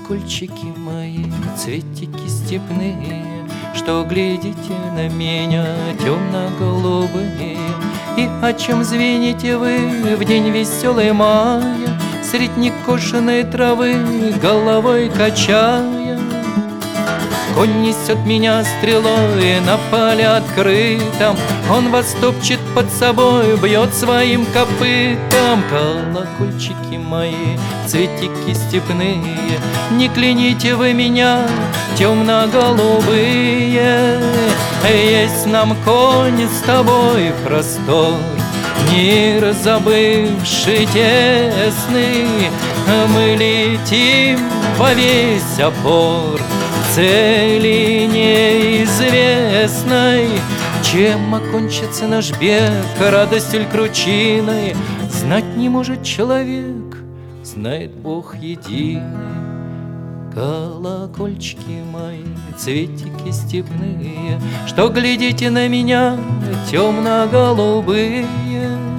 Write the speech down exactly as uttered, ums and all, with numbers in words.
Колокольчики мои, цветики степные, что глядите на меня темно-голубые. И о чем звените вы в день веселый мая, средь некошенной травы головой качая? Конь несет меня стрелой на поле открытом, он вас топчет под собой, бьет своим копытом. Колокольчики мои, цветики степные, не кляните вы меня, темно-голубые. Есть нам конь с тобой простор, мир забывший тесный, мы летим во весь опор цели неизвестной. Чем окончится наш бег, радостью ль кручиной, знать не может человек, знает Бог единый. Колокольчики мои, цветики степные, что глядите на меня темно-голубые.